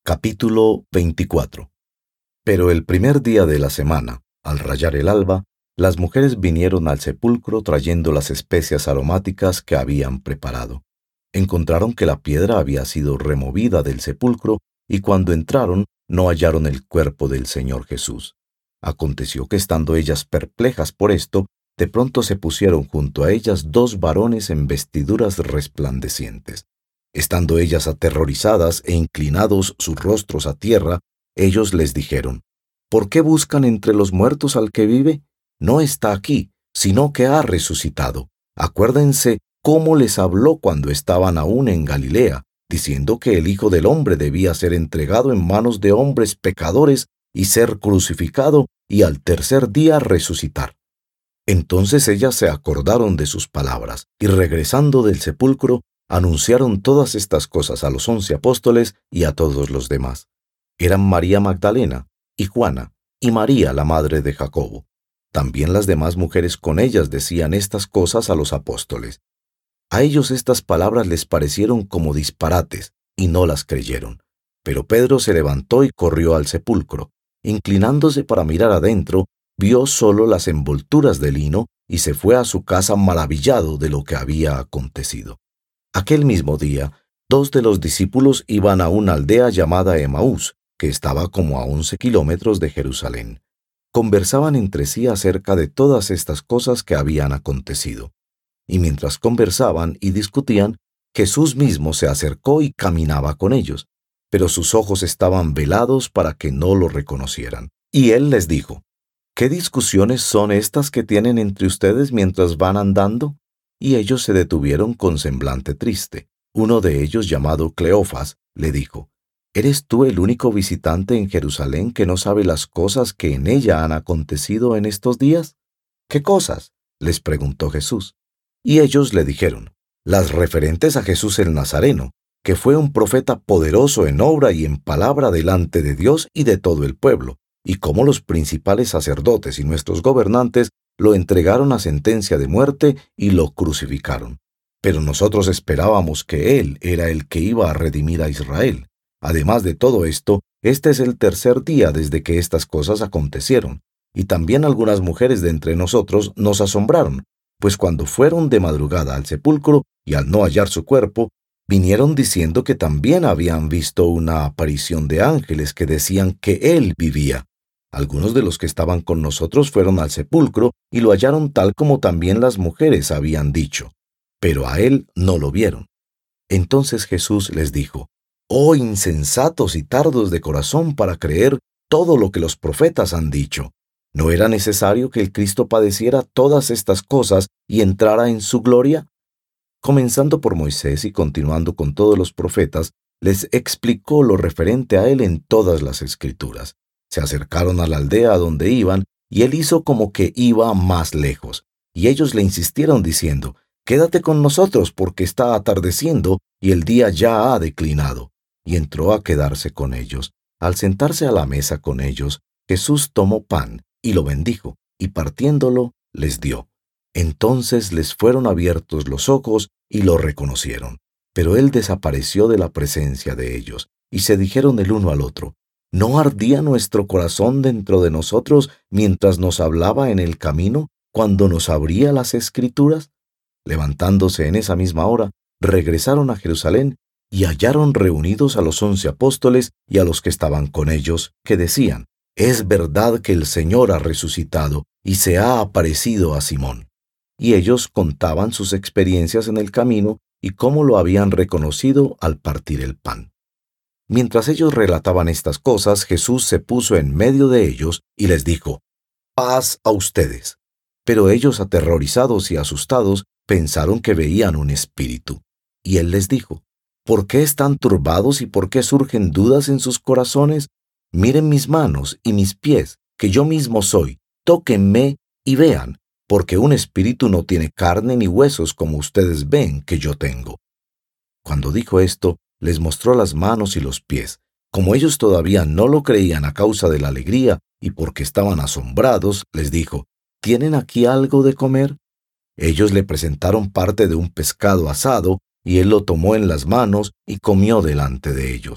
Capítulo 24. Pero el primer día de la semana, al rayar el alba, las mujeres vinieron al sepulcro trayendo las especias aromáticas que habían preparado. Encontraron que la piedra había sido removida del sepulcro, y cuando entraron no hallaron el cuerpo del Señor Jesús. Aconteció que estando ellas perplejas por esto, de pronto se pusieron junto a ellas dos varones en vestiduras resplandecientes. Estando ellas aterrorizadas e inclinados sus rostros a tierra, ellos les dijeron: ¿Por qué buscan entre los muertos al que vive? No está aquí, sino que ha resucitado. Acuérdense cómo les habló cuando estaban aún en Galilea, diciendo que el Hijo del Hombre debía ser entregado en manos de hombres pecadores y ser crucificado y al tercer día resucitar. Entonces ellas se acordaron de sus palabras, y regresando del sepulcro, anunciaron todas estas cosas a los 11 apóstoles y a todos los demás. Eran María Magdalena, y Juana, y María la madre de Jacobo. También las demás mujeres con ellas decían estas cosas a los apóstoles. A ellos estas palabras les parecieron como disparates, y no las creyeron. Pero Pedro se levantó y corrió al sepulcro. Inclinándose para mirar adentro, vio solo las envolturas de lino, y se fue a su casa maravillado de lo que había acontecido. Aquel mismo día, 2 de los discípulos iban a una aldea llamada Emaús, que estaba como a 11 kilómetros de Jerusalén. Conversaban entre sí acerca de todas estas cosas que habían acontecido. Y mientras conversaban y discutían, Jesús mismo se acercó y caminaba con ellos, pero sus ojos estaban velados para que no lo reconocieran. Y él les dijo: ¿Qué discusiones son estas que tienen entre ustedes mientras van andando? Y ellos se detuvieron con semblante triste. Uno de ellos, llamado Cleofas, le dijo: ¿Eres tú el único visitante en Jerusalén que no sabe las cosas que en ella han acontecido en estos días? ¿Qué cosas?, les preguntó Jesús. Y ellos le dijeron: las referentes a Jesús el Nazareno, que fue un profeta poderoso en obra y en palabra delante de Dios y de todo el pueblo, y cómo los principales sacerdotes y nuestros gobernantes lo entregaron a sentencia de muerte y lo crucificaron. Pero nosotros esperábamos que Él era el que iba a redimir a Israel. Además de todo esto, este es el tercer día desde que estas cosas acontecieron. Y también algunas mujeres de entre nosotros nos asombraron, pues cuando fueron de madrugada al sepulcro y al no hallar su cuerpo, vinieron diciendo que también habían visto una aparición de ángeles que decían que Él vivía. Algunos de los que estaban con nosotros fueron al sepulcro y lo hallaron tal como también las mujeres habían dicho, pero a Él no lo vieron. Entonces Jesús les dijo: «Oh insensatos y tardos de corazón para creer todo lo que los profetas han dicho. ¿No era necesario que el Cristo padeciera todas estas cosas y entrara en su gloria?» Comenzando por Moisés y continuando con todos los profetas, les explicó lo referente a Él en todas las Escrituras. Se acercaron a la aldea donde iban, y él hizo como que iba más lejos. Y ellos le insistieron diciendo: «Quédate con nosotros, porque está atardeciendo, y el día ya ha declinado». Y entró a quedarse con ellos. Al sentarse a la mesa con ellos, Jesús tomó pan, y lo bendijo, y partiéndolo, les dio. Entonces les fueron abiertos los ojos, y lo reconocieron. Pero él desapareció de la presencia de ellos, y se dijeron el uno al otro: ¿No ardía nuestro corazón dentro de nosotros mientras nos hablaba en el camino, cuando nos abría las Escrituras? Levantándose en esa misma hora, regresaron a Jerusalén y hallaron reunidos a los 11 apóstoles y a los que estaban con ellos, que decían: «Es verdad que el Señor ha resucitado y se ha aparecido a Simón». Y ellos contaban sus experiencias en el camino y cómo lo habían reconocido al partir el pan. Mientras ellos relataban estas cosas, Jesús se puso en medio de ellos y les dijo: «Paz a ustedes». Pero ellos, aterrorizados y asustados, pensaron que veían un espíritu. Y él les dijo: «¿Por qué están turbados y por qué surgen dudas en sus corazones? Miren mis manos y mis pies, que yo mismo soy. Tóquenme y vean, porque un espíritu no tiene carne ni huesos como ustedes ven que yo tengo». Cuando dijo esto, les mostró las manos y los pies. Como ellos todavía no lo creían a causa de la alegría y porque estaban asombrados, les dijo: «¿Tienen aquí algo de comer?». Ellos le presentaron parte de un pescado asado, y él lo tomó en las manos y comió delante de ellos.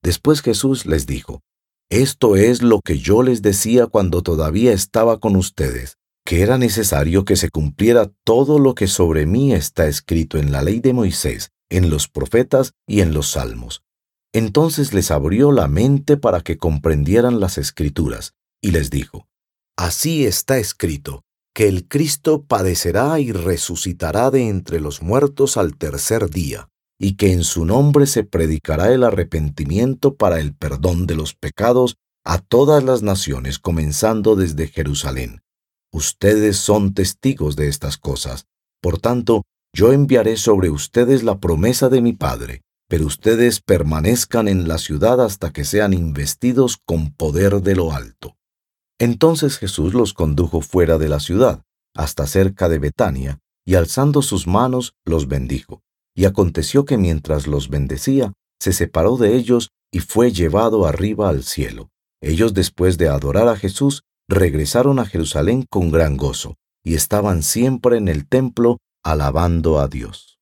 Después Jesús les dijo: Esto es lo que yo les decía cuando todavía estaba con ustedes, que era necesario que se cumpliera todo lo que sobre mí está escrito en la ley de Moisés, en los profetas y en los salmos. Entonces les abrió la mente para que comprendieran las Escrituras, y les dijo: Así está escrito, que el Cristo padecerá y resucitará de entre los muertos al tercer día, y que en su nombre se predicará el arrepentimiento para el perdón de los pecados a todas las naciones, comenzando desde Jerusalén. Ustedes son testigos de estas cosas. Por tanto, yo enviaré sobre ustedes la promesa de mi Padre, pero ustedes permanezcan en la ciudad hasta que sean investidos con poder de lo alto. Entonces Jesús los condujo fuera de la ciudad, hasta cerca de Betania, y alzando sus manos los bendijo. Y aconteció que mientras los bendecía, se separó de ellos y fue llevado arriba al cielo. Ellos, después de adorar a Jesús, regresaron a Jerusalén con gran gozo, y estaban siempre en el templo alabando a Dios.